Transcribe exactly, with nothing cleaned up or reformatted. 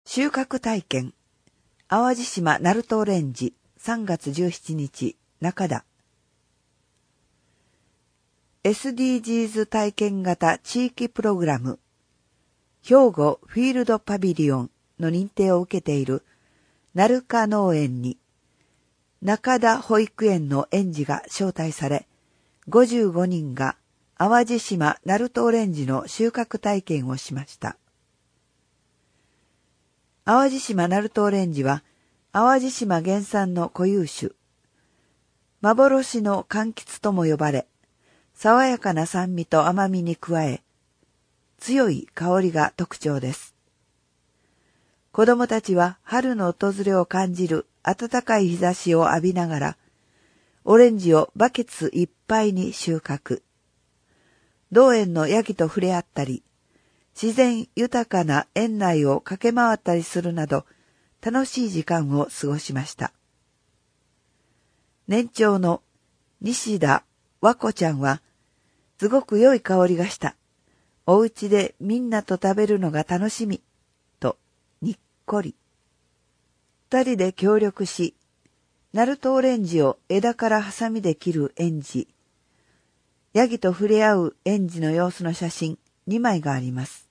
収穫体験、淡路島鳴門オレンジ、さんがつじゅうしちにち、中田。エスディージーズ 体験型地域プログラム、兵庫フィールドパビリオンの認定を受けている鳴門農園に、中田保育園の園児が招待され、ごじゅうごにんが淡路島鳴門オレンジの収穫体験をしました。淡路島鳴門オレンジは、淡路島原産の固有種、幻の柑橘とも呼ばれ、爽やかな酸味と甘みに加え、強い香りが特徴です。子供たちは春の訪れを感じる暖かい日差しを浴びながら、オレンジをバケツいっぱいに収穫。同園のヤギと触れ合ったり、自然豊かな園内を駆け回ったりするなど、楽しい時間を過ごしました。年長の西田和子ちゃんは、すごく良い香りがした。お家でみんなと食べるのが楽しみ。と、にっこり。二人で協力し、鳴門オレンジを枝からハサミで切る園児、ヤギと触れ合う園児の様子の写真にまいがあります。